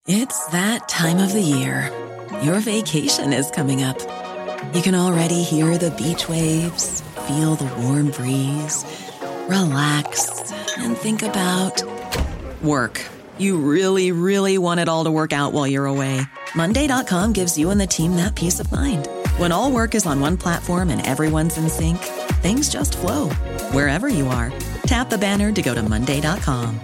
It's that time of the year. Your vacation is coming up. You can already hear the beach waves, feel the warm breeze, relax, and think about work. You really, really want it all to work out while you're away. Monday.com gives you and the team that peace of mind. When all work is on one platform and everyone's in sync, things just flow. Wherever you are, tap the banner to go to Monday.com.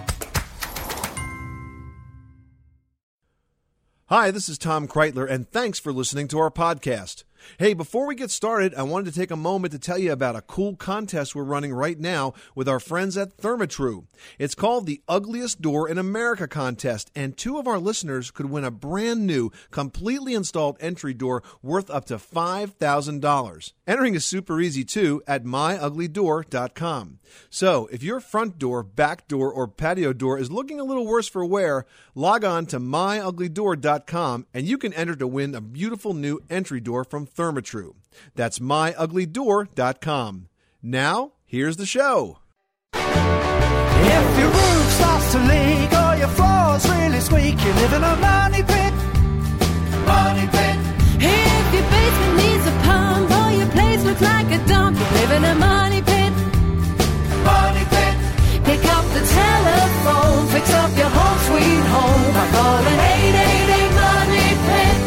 Hi, this is Tom Kreitler, and thanks for listening to our podcast. Hey, before we get started, I wanted to take a moment to tell you about a cool contest we're running right now with our friends at Therma-Tru. It's called the Ugliest Door in America contest, and 2 of our listeners could win a brand new, completely installed entry door worth up to $5,000. Entering is super easy, too, at myuglydoor.com. So, if your front door, back door, or patio door is looking a little worse for wear, log on to myuglydoor.com, and you can enter to win a beautiful new entry door from Therma-Tru. That's myuglydoor.com. Now, here's the show. If your roof starts to leak or your floor's really squeak, you live in a money pit. Money pit. If your basement needs a pump or your place looks like a dump, you live in a money pit. Money pit. Pick up the telephone, fix up your home sweet home by calling 888 Money Pit.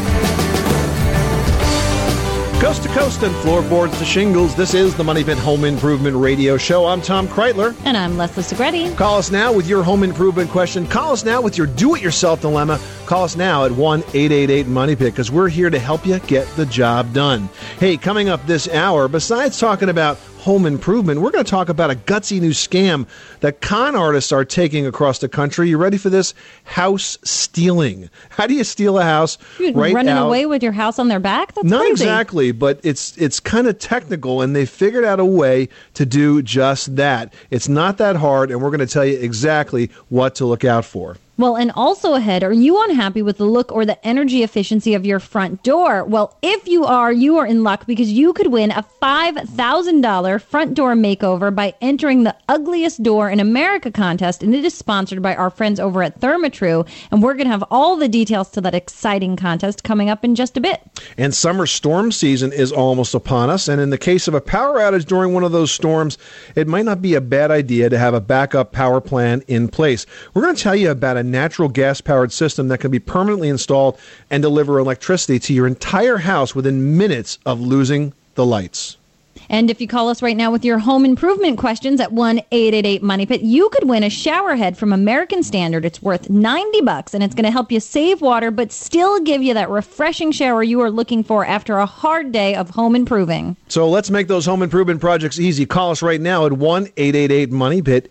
Coast to coast and floorboards to shingles, this is the Money Pit Home Improvement Radio Show. I'm Tom Kreitler. And I'm Leslie Segretti. Call us now with your home improvement question. Call us now with your do-it-yourself dilemma. Call us now at 1-888-MONEYPIT, because we're here to help you get the job done. Hey, coming up this hour, besides talking about home improvement, we're going to talk about a gutsy new scam that con artists are taking across the country. You ready for this? House stealing. How do you steal a house? Running away with your house on their back? That's Not crazy. Exactly, but it's kind of technical, and they figured out a way to do just that. It's not that hard, and we're going to tell you exactly what to look out for. Well, and also ahead, are you unhappy with the look or the energy efficiency of your front door? Well, if you are in luck, because you could win a $5,000 front door makeover by entering the Ugliest Door in America contest, and it is sponsored by our friends over at Therma-Tru, and we're going to have all the details to that exciting contest coming up in just a bit. And summer storm season is almost upon us, and in the case of a power outage during one of those storms, it might not be a bad idea to have a backup power plan in place. We're going to tell you about a natural gas-powered system that can be permanently installed and deliver electricity to your entire house within minutes of losing the lights. And if you call us right now with your home improvement questions at 1-888-MONEYPIT, you could win a shower head from American Standard. It's worth $90, and it's going to help you save water, but still give you that refreshing shower you are looking for after a hard day of home improving. So let's make those home improvement projects easy. Call us right now at 1-888-MONEYPIT,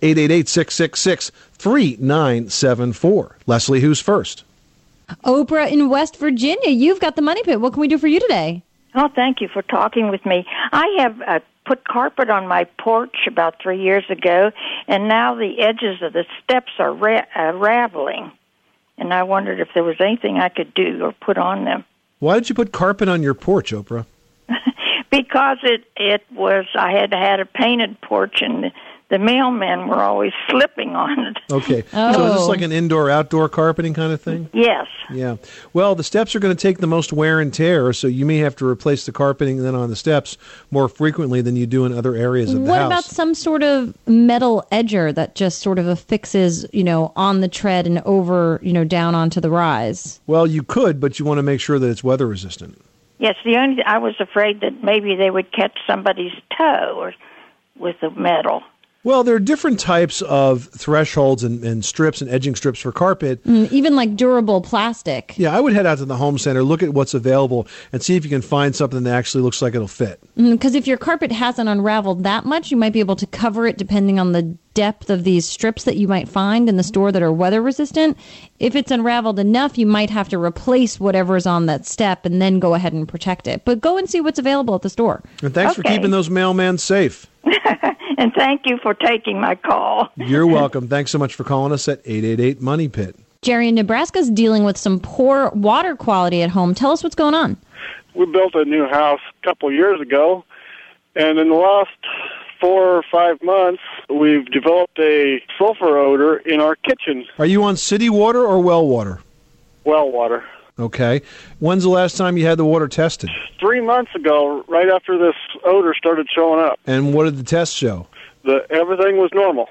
888-666-3974. Leslie, who's first? Oprah in West Virginia, you've got the Money Pit. What can we do for you today? Oh, thank you for talking with me. I have put carpet on my porch about 3 years ago, and now the edges of the steps are raveling. And I wondered if there was anything I could do or put on them. Why did you put carpet on your porch, Oprah? Because it was, I had a painted porch, and the mailmen were always slipping on it. Okay. Oh. So is this like an indoor-outdoor carpeting kind of thing? Yes. Yeah. Well, the steps are going to take the most wear and tear, so you may have to replace the carpeting then on the steps more frequently than you do in other areas of the house. What about some sort of metal edger that just sort of affixes, on the tread and over, down onto the rise? Well, you could, but you want to make sure that it's weather resistant. Yes, I was afraid that maybe they would catch somebody's toe or with the metal. Well, there are different types of thresholds and strips and edging strips for carpet. Even like durable plastic. Yeah, I would head out to the home center, look at what's available, and see if you can find something that actually looks like it'll fit. Because if your carpet hasn't unraveled that much, you might be able to cover it depending on the depth of these strips that you might find in the store that are weather resistant. If it's unraveled enough, you might have to replace whatever's on that step and then go ahead and protect it. But go and see what's available at the store. And thanks for keeping those mailmen safe. And thank you for taking my call. You're welcome. Thanks so much for calling us at 888-MONEYPIT. Jerry in Nebraska is dealing with some poor water quality at home. Tell us what's going on. We built a new house a couple of years ago, and in the last 4 or 5 months, we've developed a sulfur odor in our kitchen. Are you on city water or well water? well water. Okay. When's the last time you had the water tested? 3 months ago, right after this odor started showing up. And what did the test show? Everything was normal.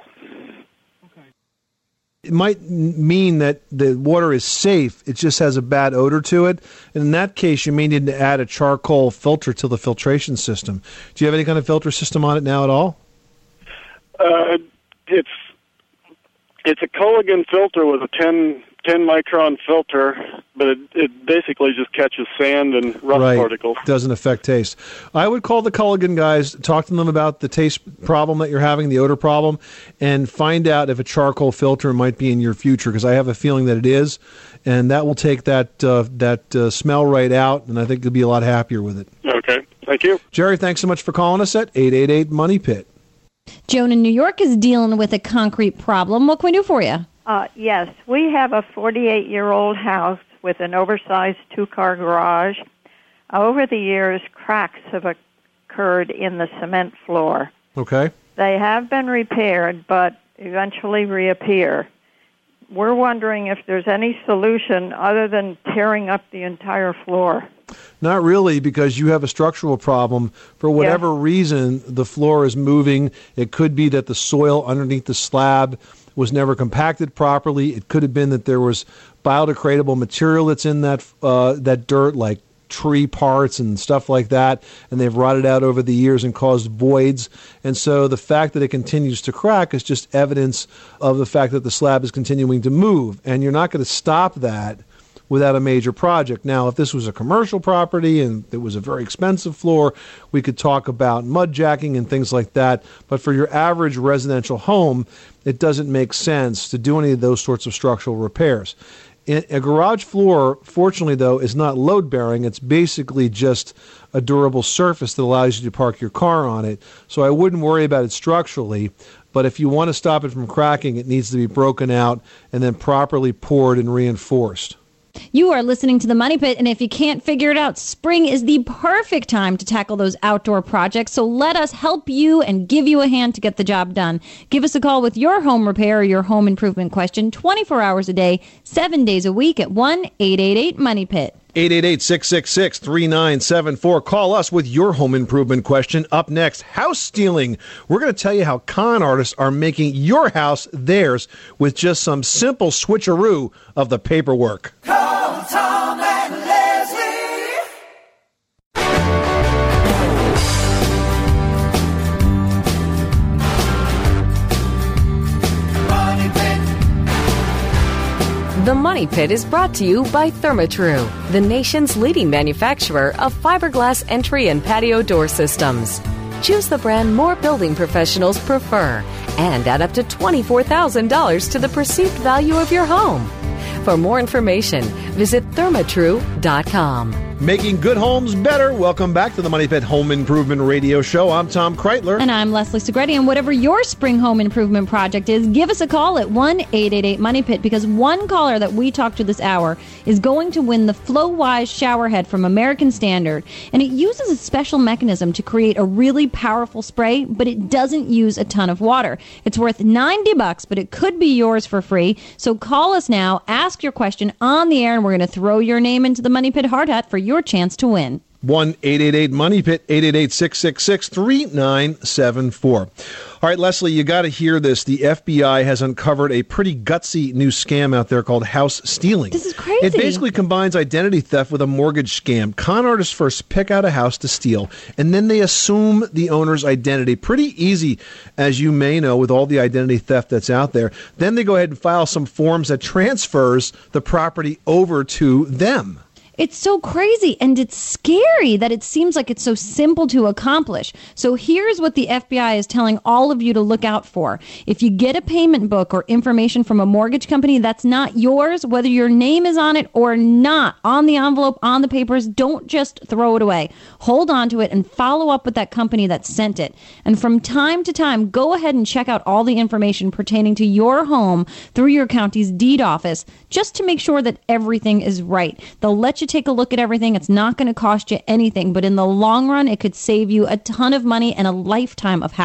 It might mean that the water is safe. It just has a bad odor to it. And in that case, you may need to add a charcoal filter to the filtration system. Do you have any kind of filter system on it now at all? It's a Culligan filter with a 10 micron filter, but it basically just catches sand and rust particles. Doesn't affect taste. I would call the Culligan guys, talk to them about the taste problem that you're having, the odor problem, and find out if a charcoal filter might be in your future, because I have a feeling that it is, and that will take that smell right out, and I think you'll be a lot happier with it. Okay. Thank you. Jerry, thanks so much for calling us at 888-MONEY-PIT. Joan in New York is dealing with a concrete problem. What can we do for you? Yes, we have a 48-year-old house with an oversized two-car garage. Over the years, cracks have occurred in the cement floor. Okay. They have been repaired, but eventually reappear. We're wondering if there's any solution other than tearing up the entire floor. Not really, because you have a structural problem. For whatever reason, the floor is moving. It could be that the soil underneath the slab was never compacted properly. It could have been that there was biodegradable material that's in that dirt, like tree parts and stuff like that, and they've rotted out over the years and caused voids. And so the fact that it continues to crack is just evidence of the fact that the slab is continuing to move, and you're not going to stop that without a major project. Now, if this was a commercial property and it was a very expensive floor, we could talk about mud jacking and things like that. But for your average residential home, it doesn't make sense to do any of those sorts of structural repairs. A garage floor, fortunately, though, is not load-bearing. It's basically just a durable surface that allows you to park your car on it. So I wouldn't worry about it structurally. But if you want to stop it from cracking, it needs to be broken out and then properly poured and reinforced. You are listening to The Money Pit, and if you can't figure it out, spring is the perfect time to tackle those outdoor projects. So let us help you and give you a hand to get the job done. Give us a call with your home repair or your home improvement question 24 hours a day, 7 days a week at 1-888-MONEY-PIT. 888-666-3974. Call us with your home improvement question. Up next, house stealing. We're going to tell you how con artists are making your house theirs with just some simple switcheroo of the paperwork. Call Tom and Leslie. Money Pit. The Money Pit is brought to you by Therma-Tru, the nation's leading manufacturer of fiberglass entry and patio door systems. Choose the brand more building professionals prefer and add up to $24,000 to the perceived value of your home. For more information, visit thermatru.com. Making good homes better. Welcome back to the Money Pit Home Improvement Radio Show. I'm Tom Kreitler. And I'm Leslie Segretti. And whatever your spring home improvement project is, give us a call at 1-888-MONEY-PIT, because one caller that we talked to this hour is going to win the FlowWise shower head from American Standard. And it uses a special mechanism to create a really powerful spray, but it doesn't use a ton of water. It's worth $90, but it could be yours for free. So call us now, ask your question on the air, and we're going to throw your name into the Money Pit hard hat for your chance to win. 1-888-MONEY-PIT, 888-666-3974. All right, Leslie, you got to hear this. The FBI has uncovered a pretty gutsy new scam out there called house stealing. This is crazy. It basically combines identity theft with a mortgage scam. Con artists first pick out a house to steal, and then they assume the owner's identity. Pretty easy, as you may know, with all the identity theft that's out there. Then they go ahead and file some forms that transfers the property over to them. It's so crazy, and it's scary that it seems like it's so simple to accomplish. So here's what the FBI is telling all of you to look out for. If you get a payment book or information from a mortgage company that's not yours, whether your name is on it or not, on the envelope, on the papers, don't just throw it away. Hold on to it and follow up with that company that sent it. And from time to time, go ahead and check out all the information pertaining to your home through your county's deed office, just to make sure that everything is right. They'll let you take a look at everything. It's not going to cost you anything, but in the long run, it could save you a ton of money and a lifetime of hassle.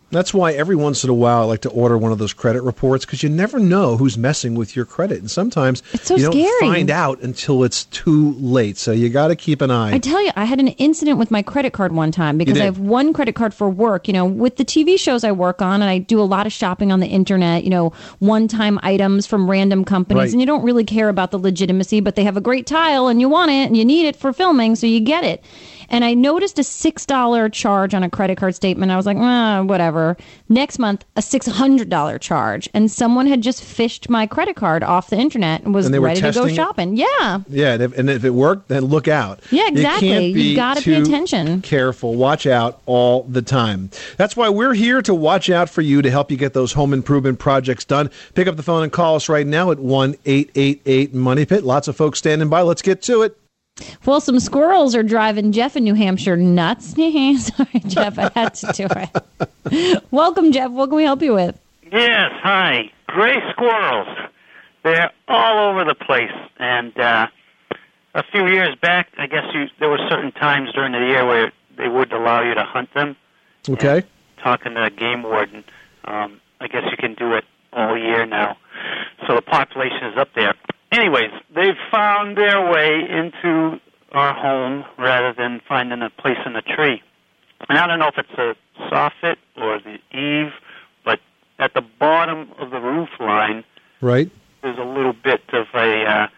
That's why every once in a while I like to order one of those credit reports, because you never know who's messing with your credit. And sometimes It's so you don't scary. find out until it's too late. So you got to keep an eye. I tell you, I had an incident with my credit card one time because did? I have one credit card for work. You know, with the TV shows I work on, and I do a lot of shopping on the internet, you know, one-time items from random companies, Right. and you don't really care about the legitimacy, but they have a great tile and you want it and you need it for filming, so you get it. And I noticed a $6 charge on a credit card statement. I was like, whatever. Next month, a $600 charge. And someone had just fished my credit card off the internet and was And they were ready to go testing it? shopping. Yeah. Yeah, and if it worked, then look out. Yeah, exactly. You can't be You gotta pay too attention. Careful. Watch out all the time. That's why we're here to watch out for you, to help you get those home improvement projects done. Pick up the phone and call us right now at 1-888-MONEY-PIT. Lots of folks standing by. Let's get to it. Well, some squirrels are driving Jeff in New Hampshire nuts. Sorry, Jeff, I had to do it. Welcome, Jeff. What can we help you with? Yes, hi. Gray squirrels. They're all over the place. And a few years back, I guess there were certain times during the year where they would allow you to hunt them. Okay. And talking to a game warden, I guess you can do it all year now. So the population is up there. Anyways, they've found their way into our home rather than finding a place in a tree. And I don't know if it's a soffit or the eave, but at the bottom of the roof line, Right. there's a little bit of a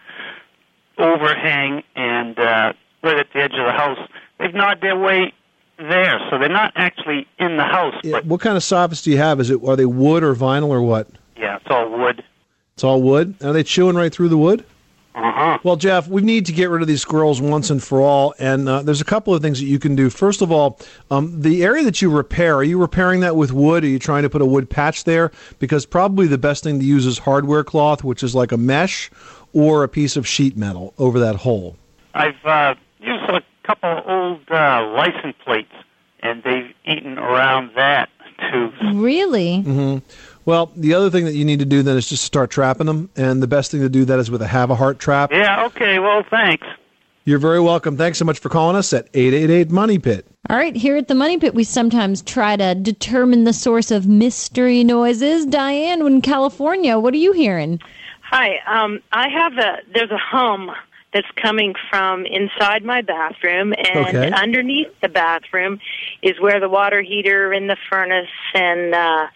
overhang, and right at the edge of the house, they've gnawed their way there. So they're not actually in the house, but What kind of soffits do you have? Are they wood or vinyl or what? yeah, it's all wood. It's all wood? Are they chewing right through the wood? Uh-huh. Well, Jeff, we need to get rid of these squirrels once and for all, and there's a couple of things that you can do. First of all, the area that you repair, are you repairing that with wood? Are you trying to put a wood patch there? Because probably the best thing to use is hardware cloth, which is like a mesh, or a piece of sheet metal over that hole. I've used a couple of old license plates, and they've eaten around that, too. Really? Mm-hmm. Well, the other thing that you need to do then is just start trapping them, and the best thing to do that is with a Have-A-Heart trap. Yeah, okay, well, thanks. You're very welcome. Thanks so much for calling us at 888-MONEY-PIT. All right, here at the Money Pit, we sometimes try to determine the source of mystery noises. Diane, in California, what are you hearing? Hi, I have there's a hum that's coming from inside my bathroom, and Okay. underneath the bathroom is where the water heater and the furnace and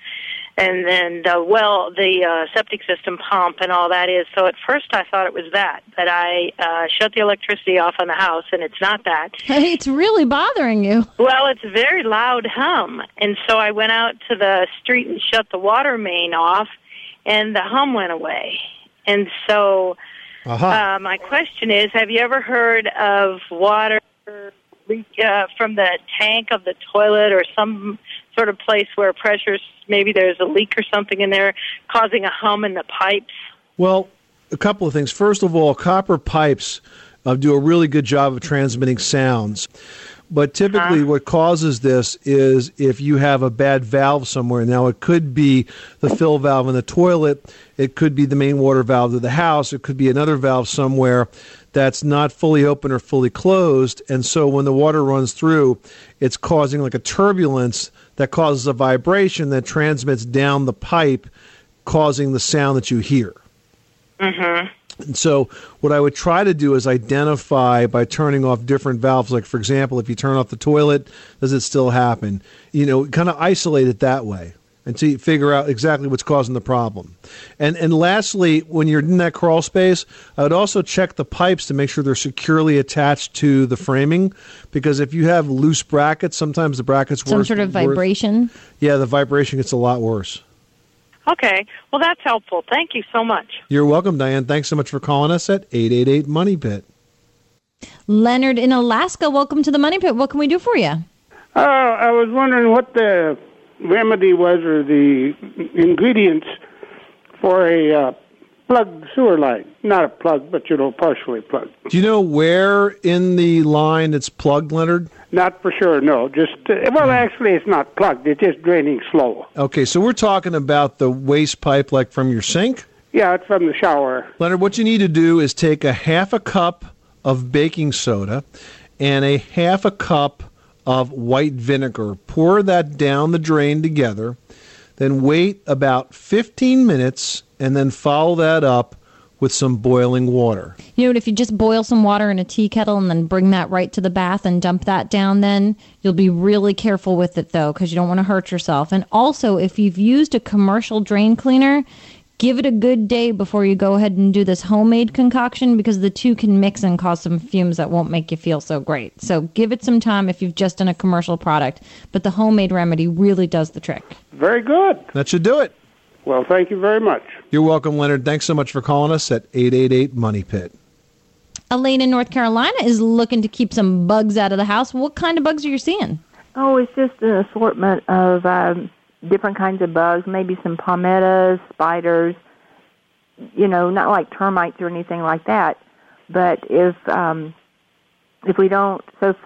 then the septic system pump and all that is. So at first I thought it was that, but I shut the electricity off on the house, and it's not that. Hey, it's really bothering you. Well, it's a very loud hum, and so I went out to the street and shut the water main off, and the hum went away. And so my question is, have you ever heard of water leak from the tank of the toilet or some sort of place where maybe there's a leak or something in there causing a hum in the pipes? Well, a couple of things. First of all, copper pipes do a really good job of transmitting sounds. But typically what causes this is if you have a bad valve somewhere. Now, it could be the fill valve in the toilet. It could be the main water valve of the house. It could be another valve somewhere that's not fully open or fully closed. And so when the water runs through, it's causing like a turbulence that causes a vibration that transmits down the pipe, causing the sound that you hear. Mm-hmm. And so what I would try to do is identify by turning off different valves. Like, for example, if you turn off the toilet, does it still happen? You know, kind of isolate it that way until you figure out exactly what's causing the problem. And lastly, when you're in that crawl space, I would also check the pipes to make sure they're securely attached to the framing, because if you have loose brackets, sometimes the brackets Some sort of vibration? Yeah, the vibration gets a lot worse. Okay. Well, that's helpful. Thank you so much. You're welcome, Diane. Thanks so much for calling us at 888-MONEY-PIT. Leonard in Alaska, welcome to the Money Pit. What can we do for you? I was wondering what the remedy was, or the ingredients for a plugged sewer line. Not a plug, but, partially plugged. Do you know where in the line it's plugged, Leonard? Not for sure, no. Just actually, it's not plugged. It's just draining slow. Okay, so we're talking about the waste pipe, like from your sink? Yeah, it's from the shower. Leonard, what you need to do is take a half a cup of baking soda and a half a cup of white vinegar. Pour that down the drain together. Then wait about 15 minutes and then follow that up with some boiling water. You know what, if you just boil some water in a tea kettle and then bring that right to the bath and dump that down, then you'll be really careful with it, though, because you don't want to hurt yourself. And also, if you've used a commercial drain cleaner, give it a good day before you go ahead and do this homemade concoction, because the two can mix and cause some fumes that won't make you feel so great. So give it some time if you've just done a commercial product, but the homemade remedy really does the trick. Very good. That should do it. Well, thank you very much. You're welcome, Leonard. Thanks so much for calling us at 888-MONEY-PIT. Elaine in North Carolina is looking to keep some bugs out of the house. What kind of bugs are you seeing? Oh, it's just an assortment of different kinds of bugs, maybe some palmettos, spiders, not like termites or anything like that. But if we don't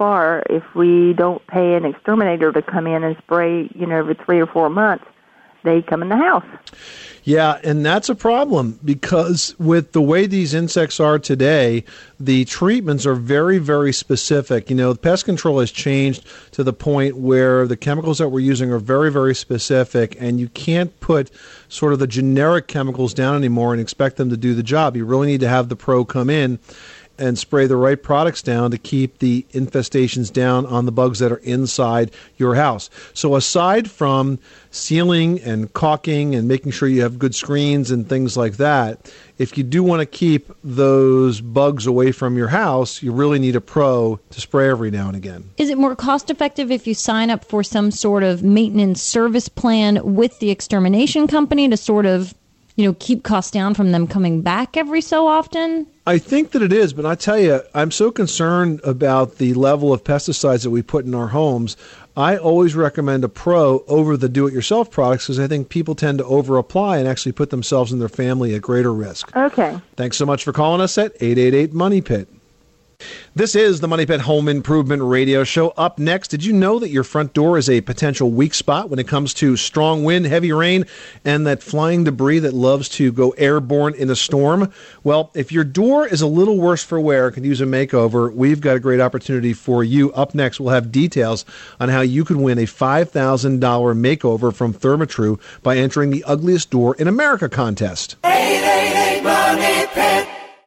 pay an exterminator to come in and spray, every 3 or 4 months, they come in the house. Yeah, and that's a problem because with the way these insects are today, the treatments are very, very specific. Pest control has changed to the point where the chemicals that we're using are very, very specific, and you can't put sort of the generic chemicals down anymore and expect them to do the job. You really need to have the pro come in and spray the right products down to keep the infestations down on the bugs that are inside your house. So aside from sealing and caulking and making sure you have good screens and things like that, if you do want to keep those bugs away from your house, you really need a pro to spray every now and again. Is it more cost effective if you sign up for some sort of maintenance service plan with the extermination company to sort of keep costs down from them coming back every so often? I think that it is, but I tell you, I'm so concerned about the level of pesticides that we put in our homes. I always recommend a pro over the do-it-yourself products because I think people tend to over-apply and actually put themselves and their family at greater risk. Okay. Thanks so much for calling us at 888-MONEY-PIT. This is the Money Pit Home Improvement Radio Show. Up next, did you know that your front door is a potential weak spot when it comes to strong wind, heavy rain, and that flying debris that loves to go airborne in a storm? Well, if your door is a little worse for wear, could use a makeover, we've got a great opportunity for you. Up next, we'll have details on how you could win a $5,000 makeover from Therma-Tru by entering the Ugliest Door in America contest. 888 Money Pit.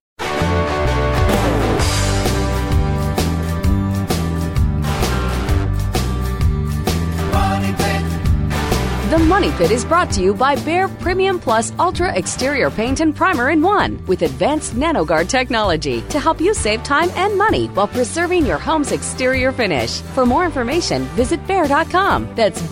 The Money Pit is brought to you by Behr Premium Plus Ultra Exterior Paint and Primer in One with advanced NanoGuard technology to help you save time and money while preserving your home's exterior finish. For more information, visit Behr.com. That's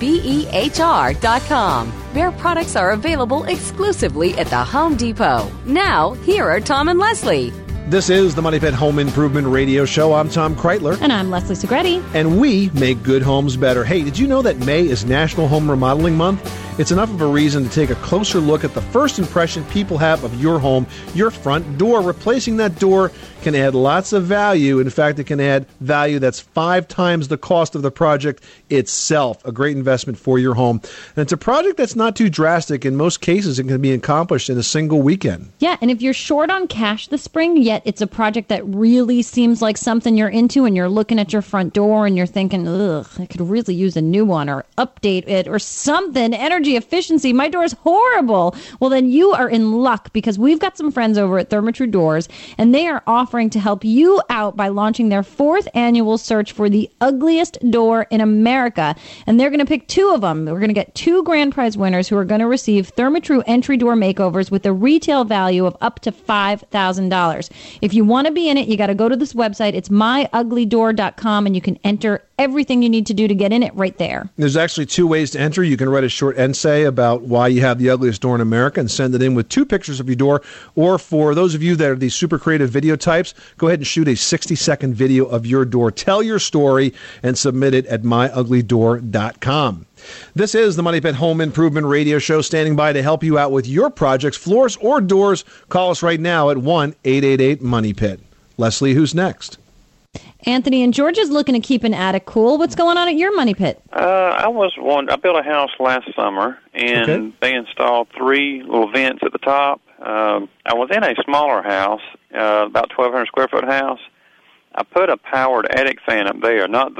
BEHR.com. Behr products are available exclusively at the Home Depot. Now, here are Tom and Leslie. This is the Money Pit Home Improvement Radio Show. I'm Tom Kreitler. And I'm Leslie Segretti. And we make good homes better. Hey, did you know that May is National Home Remodeling Month? It's enough of a reason to take a closer look at the first impression people have of your home, your front door. Replacing that door can add lots of value. In fact, it can add value that's 5 times the cost of the project itself. A great investment for your home. And it's a project that's not too drastic. In most cases, it can be accomplished in a single weekend. Yeah, and if you're short on cash this spring, yet it's a project that really seems like something you're into and you're looking at your front door and you're thinking, ugh, I could really use a new one or update it or something. Energy efficiency, my door is horrible. Well, then you are in luck because we've got some friends over at Therma-Tru Doors and they are offering to help you out by launching their 4th annual search for the ugliest door in America. And they're going to pick 2 of them. We're going to get 2 grand prize winners who are going to receive Therma-Tru entry door makeovers with a retail value of up to $5,000. If you want to be in it, you got to go to this website. It's myuglydoor.com and you can enter everything you need to do to get in it right there. There's actually 2 ways to enter. You can write a short essay about why you have the ugliest door in America and send it in with 2 pictures of your door. Or for those of you that are these super creative video types, go ahead and shoot a 60-second video of your door. Tell your story and submit it at myuglydoor.com. This is the Money Pit Home Improvement Radio Show, standing by to help you out with your projects, floors or doors. Call us right now at 1-888-MONEY-PIT. Leslie, who's next? Anthony in Georgia's looking to keep an attic cool. What's going on at your Money Pit? I built a house last summer, and they installed 3 little vents at the top. I was in a smaller house, about 1,200 square foot house. I put a powered attic fan up there, not the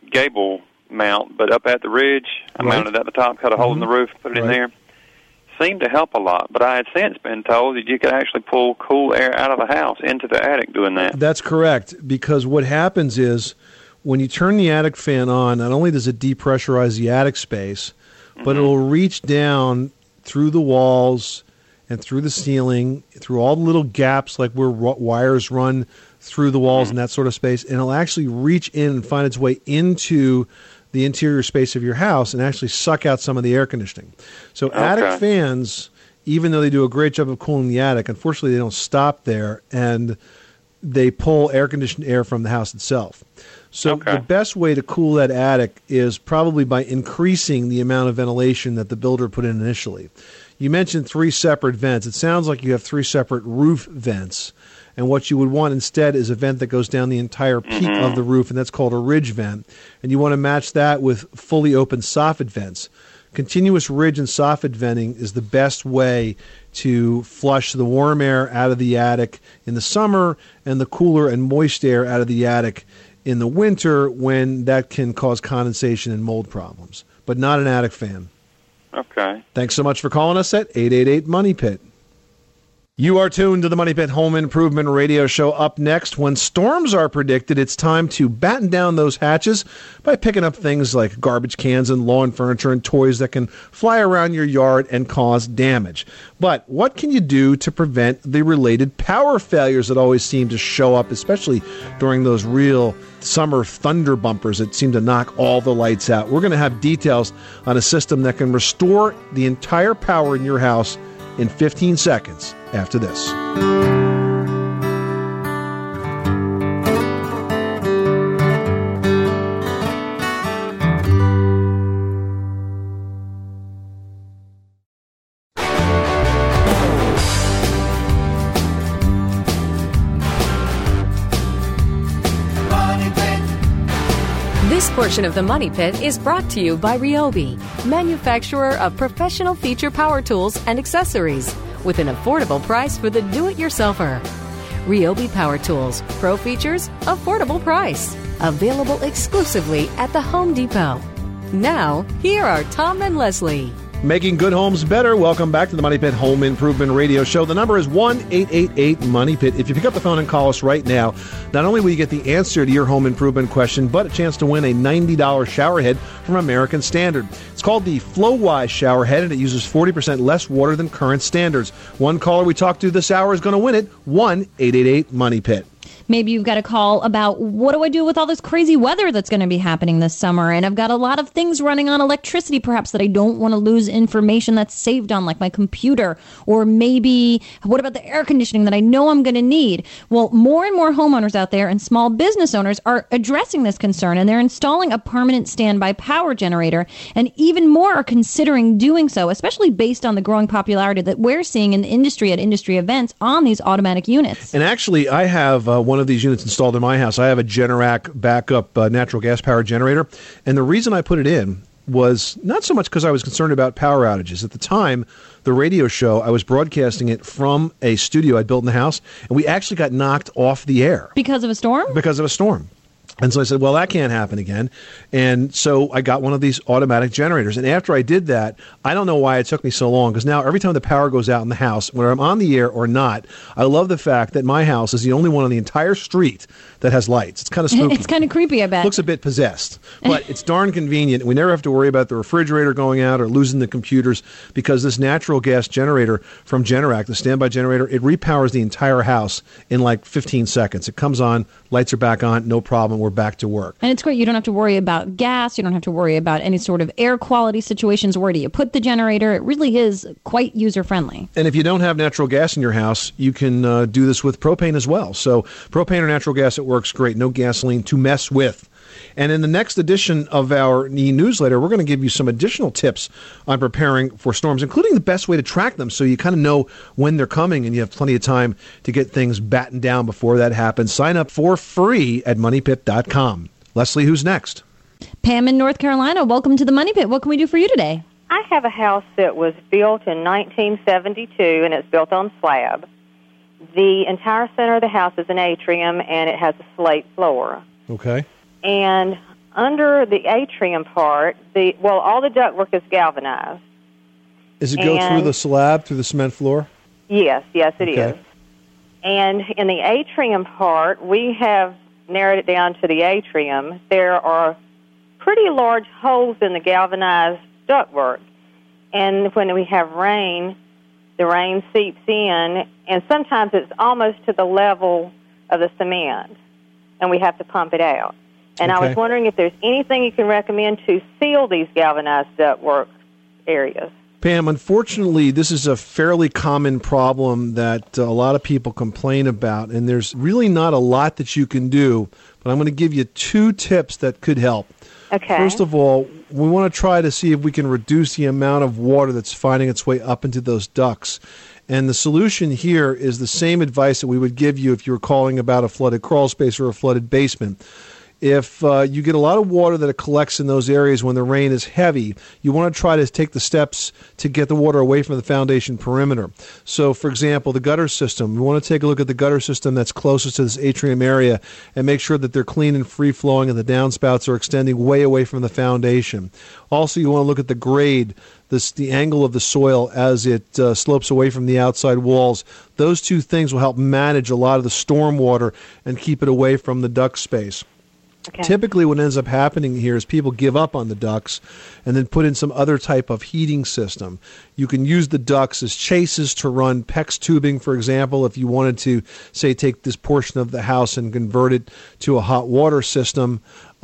gable mount, but up at the ridge, I mounted at the top, cut a hole in the roof, put it in there. Seemed to help a lot, but I had since been told that you could actually pull cool air out of the house into the attic doing that. That's correct, because what happens is when you turn the attic fan on, not only does it depressurize the attic space, but it'll reach down through the walls and through the ceiling, through all the little gaps like where wires run through the walls and that sort of space, and it'll actually reach in and find its way into the interior space of your house and actually suck out some of the air conditioning. So attic fans, even though they do a great job of cooling the attic, unfortunately they don't stop there, and they pull air-conditioned air from the house itself. So the best way to cool that attic is probably by increasing the amount of ventilation that the builder put in initially. You mentioned 3 separate vents. It sounds like you have 3 separate roof vents. And what you would want instead is a vent that goes down the entire peak of the roof, and that's called a ridge vent. And you want to match that with fully open soffit vents. Continuous ridge and soffit venting is the best way to flush the warm air out of the attic in the summer and the cooler and moist air out of the attic in the winter, when that can cause condensation and mold problems. But not an attic fan. Okay. Thanks so much for calling us at 888-MONEY-PIT. You are tuned to the Money Pit Home Improvement Radio Show. Up next, when storms are predicted, it's time to batten down those hatches by picking up things like garbage cans and lawn furniture and toys that can fly around your yard and cause damage. But what can you do to prevent the related power failures that always seem to show up, especially during those real summer thunder bumpers that seem to knock all the lights out? We're going to have details on a system that can restore the entire power in your house in 15 seconds after this. This portion of the Money Pit is brought to you by Ryobi, manufacturer of professional feature power tools and accessories, with an affordable price for the do-it-yourselfer. Ryobi Power Tools, pro features, affordable price. Available exclusively at the Home Depot. Now, here are Tom and Leslie. Making good homes better. Welcome back to the Money Pit Home Improvement Radio Show. The number is 1-888-MONEY-PIT. If you pick up the phone and call us right now, not only will you get the answer to your home improvement question, but a chance to win a $90 shower head from American Standard. It's called the FlowWise shower head, and it uses 40% less water than current standards. One caller we talked to this hour is going to win it. 1-888-MONEY-PIT. Maybe you've got a call about what do I do with all this crazy weather that's going to be happening this summer, and I've got a lot of things running on electricity perhaps that I don't want to lose information that's saved on, like my computer, or maybe what about the air conditioning that I know I'm going to need? Well, more and more homeowners out there and small business owners are addressing this concern, and they're installing a permanent standby power generator, and even more are considering doing so, especially based on the growing popularity that we're seeing in the industry at industry events on these automatic units. And actually, I have one of these units installed in my house. I have a Generac backup natural gas power generator, and the reason I put it in was not so much because I was concerned about power outages. At the time, the radio show, I was broadcasting it from a studio I built in the house, and we actually got knocked off the air. Because of a storm? Because of a storm. And so I said, well, that can't happen again. And so I got one of these automatic generators. And after I did that, I don't know why it took me so long, because now every time the power goes out in the house, whether I'm on the air or not, I love the fact that my house is the only one on the entire street that has lights. It's kind of spooky. It's kind of creepy, I bet. Looks a bit possessed. But it's darn convenient. We never have to worry about the refrigerator going out or losing the computers, because this natural gas generator from Generac, the standby generator, it repowers the entire house in like 15 seconds. It comes on, lights are back on, no problem. We're back to work. And it's great. You don't have to worry about gas. You don't have to worry about any sort of air quality situations. Where do you put the generator? It really is quite user-friendly. And if you don't have natural gas in your house, you can do this with propane as well. So propane or natural gas, it works great. No gasoline to mess with. And in the next edition of our e-newsletter, we're going to give you some additional tips on preparing for storms, including the best way to track them so you kind of know when they're coming and you have plenty of time to get things battened down before that happens. Sign up for free at MoneyPit.com. Leslie, who's next? Pam in North Carolina, welcome to the Money Pit. What can we do for you today? I have a house that was built in 1972, and it's built on slab. The entire center of the house is an atrium, and it has a slate floor. Okay. And under the atrium part, all the ductwork is galvanized. Does it go through the slab, through the cement floor? Yes, it is. And in the atrium part, we have narrowed it down to the atrium. There are pretty large holes in the galvanized ductwork. And when we have rain, the rain seeps in, and sometimes it's almost to the level of the cement, and we have to pump it out. And I was wondering if there's anything you can recommend to seal these galvanized ductwork areas. Pam, unfortunately, this is a fairly common problem that a lot of people complain about, and there's really not a lot that you can do, but I'm going to give you 2 tips that could help. Okay. First of all, we want to try to see if we can reduce the amount of water that's finding its way up into those ducts. And the solution here is the same advice that we would give you if you were calling about a flooded crawl space or a flooded basement. If you get a lot of water that collects in those areas when the rain is heavy, you want to try to take the steps to get the water away from the foundation perimeter. So, for example, the gutter system, we want to take a look at the gutter system that's closest to this atrium area and make sure that they're clean and free-flowing and the downspouts are extending way away from the foundation. Also, you want to look at the grade, the angle of the soil as it slopes away from the outside walls. Those 2 things will help manage a lot of the storm water and keep it away from the duct space. Okay. Typically what ends up happening here is people give up on the ducts and then put in some other type of heating system. You can use the ducts as chases to run PEX tubing, for example, if you wanted to, say, take this portion of the house and convert it to a hot water system,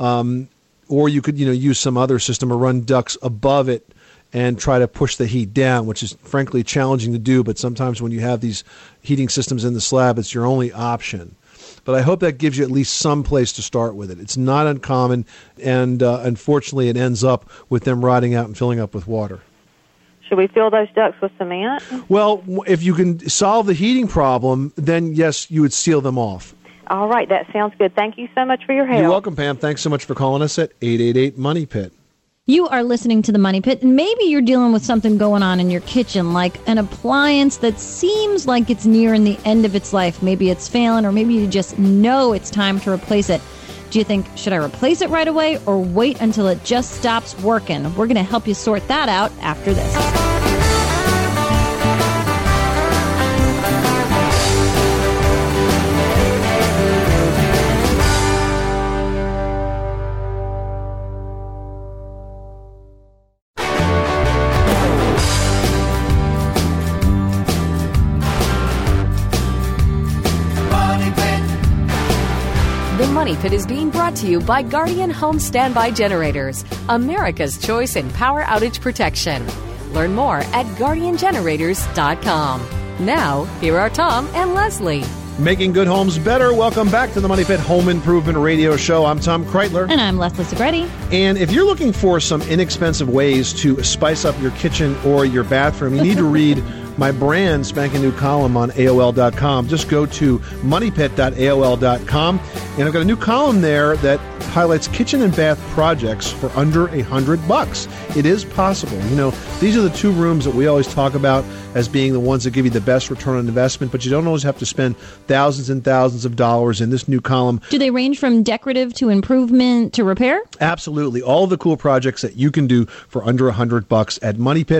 or you could use some other system or run ducts above it and try to push the heat down, which is frankly challenging to do, but sometimes when you have these heating systems in the slab, it's your only option. But I hope that gives you at least some place to start with it. It's not uncommon, and unfortunately it ends up with them rotting out and filling up with water. Should we fill those ducts with cement? Well, if you can solve the heating problem, then yes, you would seal them off. All right, that sounds good. Thank you so much for your help. You're welcome, Pam. Thanks so much for calling us at 888-MONEY-PIT. You are listening to The Money Pit, and maybe you're dealing with something going on in your kitchen, like an appliance that seems like it's nearing the end of its life. Maybe it's failing, or maybe you just know it's time to replace it. Do you think, should I replace it right away or wait until it just stops working? We're going to help you sort that out after this. Money Pit is being brought to you by Guardian Home Standby Generators, America's choice in power outage protection. Learn more at GuardianGenerators.com. Now, here are Tom and Leslie. Making good homes better. Welcome back to the Money Pit Home Improvement Radio Show. I'm Tom Kreitler. And I'm Leslie Segretti. And if you're looking for some inexpensive ways to spice up your kitchen or your bathroom, you need to read my brand spanking new column on AOL.com. Just go to moneypit.aol.com, and I've got a new column there that highlights kitchen and bath projects for under $100. It is possible. You know, these are the 2 rooms that we always talk about as being the ones that give you the best return on investment, but you don't always have to spend thousands and thousands of dollars in this new column. Do they range from decorative to improvement to repair? Absolutely. All of the cool projects that you can do for under $100 at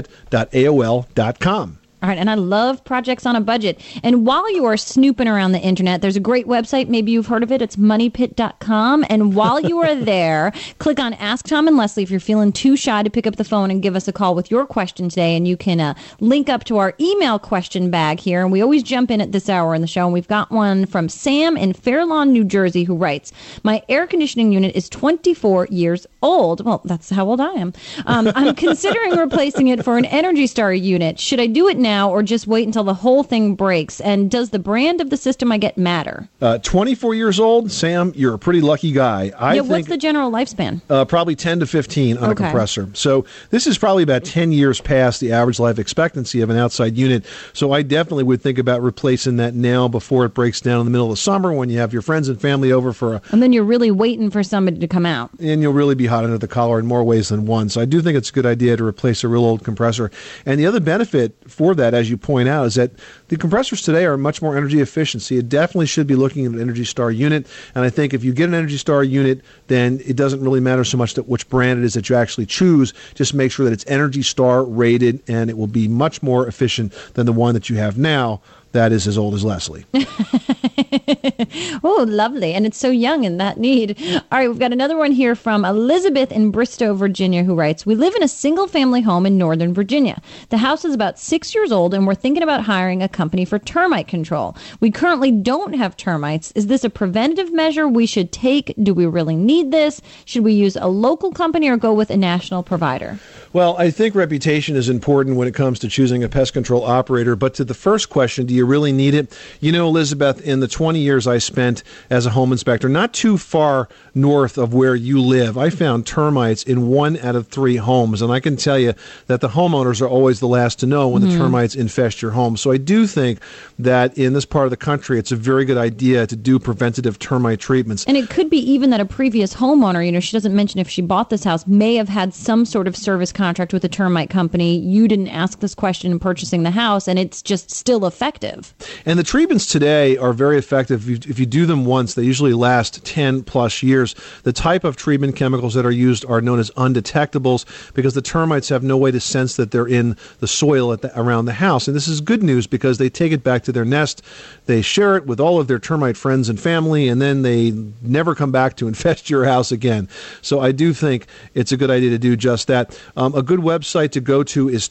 moneypit.aol.com. All right, and I love projects on a budget. And while you are snooping around the internet, there's a great website. Maybe you've heard of it. It's moneypit.com. And while you are there, click on Ask Tom and Leslie if you're feeling too shy to pick up the phone and give us a call with your question today. And you can link up to our email question bag here. And we always jump in at this hour in the show. And we've got one from Sam in Fair Lawn, New Jersey, who writes, my air conditioning unit is 24 years old. Well, that's how old I am. I'm considering replacing it for an Energy Star unit. Should I do it now or just wait until the whole thing breaks? And does the brand of the system I get matter? 24 years old, Sam, you're a pretty lucky guy. I think, what's the general lifespan? Probably 10 to 15 on a compressor. So this is probably about 10 years past the average life expectancy of an outside unit. So I definitely would think about replacing that now before it breaks down in the middle of the summer when you have your friends and family over for and then you're really waiting for somebody to come out. And you'll really be hot under the collar in more ways than one. So I do think it's a good idea to replace a real old compressor. And the other benefit for that that, as you point out, is that the compressors today are much more energy efficient. So you definitely should be looking at an Energy Star unit. And I think if you get an Energy Star unit, then it doesn't really matter so much that which brand it is that you actually choose. Just make sure that it's Energy Star rated, and it will be much more efficient than the one that you have now. That is as old as Leslie. Oh, lovely. And it's so young and that need. All right, we've got another one here from Elizabeth in Bristow, Virginia, who writes, we live in a single-family home in Northern Virginia. The house is about 6 years old, and we're thinking about hiring a company for termite control. We currently don't have termites. Is this a preventative measure we should take? Do we really need this? Should we use a local company or go with a national provider? Well, I think reputation is important when it comes to choosing a pest control operator. But to the first question, do you really need it? You know, Elizabeth, in the 20 years I spent as a home inspector, not too far north of where you live, I found termites in 1 out of 3 homes. And I can tell you that the homeowners are always the last to know when the termites infest your home. So I do think that in this part of the country, it's a very good idea to do preventative termite treatments. And it could be even that a previous homeowner, she doesn't mention if she bought this house, may have had some sort of service contract with a termite company. You didn't ask this question in purchasing the house, and it's just still effective. And the treatments today are very effective. If you do them once, they usually last 10 plus years. The type of treatment chemicals that are used are known as undetectables because the termites have no way to sense that they're in the soil around the house. And this is good news because they take it back to their nest, they share it with all of their termite friends and family, and then they never come back to infest your house again. So I do think it's a good idea to do just that. A good website to go to is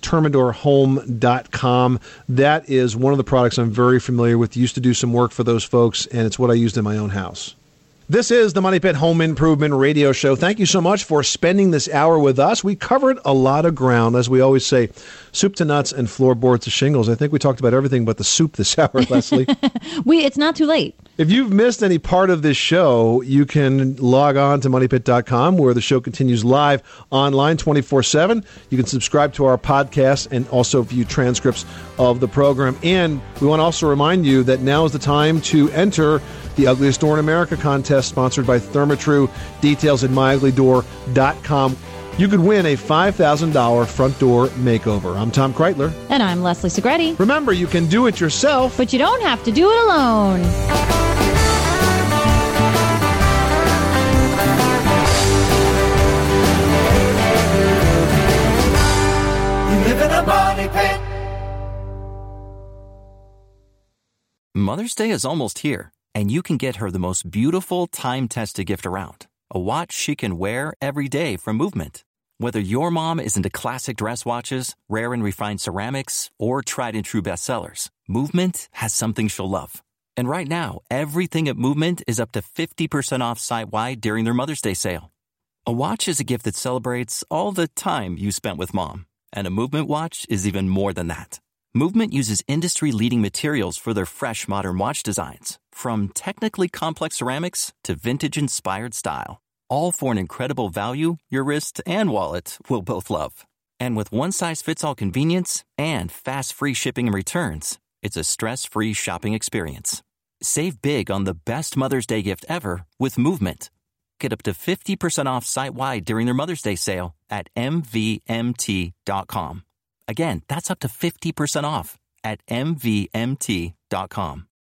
Termidorhome.com. That is one of the products I'm very familiar with. Used to do some work for those folks, and it's what I used in my own house. This is the Money Pit Home Improvement Radio Show. Thank you so much for spending this hour with us. We covered a lot of ground. As we always say, soup to nuts and floorboards to shingles. I think we talked about everything but the soup this hour, Leslie. It's not too late. If you've missed any part of this show, you can log on to moneypit.com where the show continues live online 24/7. You can subscribe to our podcast and also view transcripts of the program. And we want to also remind you that now is the time to enter the Ugliest Door in America contest sponsored by Therma-Tru. Details at myuglydoor.com. You could win a $5,000 front door makeover. I'm Tom Kreitler. And I'm Leslie Segretti. Remember, you can do it yourself, but you don't have to do it alone. You live in a money pit. Mother's Day is almost here, and you can get her the most beautiful time-tested gift around. A watch she can wear every day from Movement. Whether your mom is into classic dress watches, rare and refined ceramics, or tried and true bestsellers, Movement has something she'll love. And right now, everything at Movement is up to 50% off site-wide during their Mother's Day sale. A watch is a gift that celebrates all the time you spent with mom. And a Movement watch is even more than that. Movement uses industry-leading materials for their fresh modern watch designs, from technically complex ceramics to vintage-inspired style. All for an incredible value your wrist and wallet will both love. And with one-size-fits-all convenience and fast free shipping and returns, it's a stress-free shopping experience. Save big on the best Mother's Day gift ever with Movement. Get up to 50% off site-wide during their Mother's Day sale at MVMT.com. Again, that's up to 50% off at MVMT.com.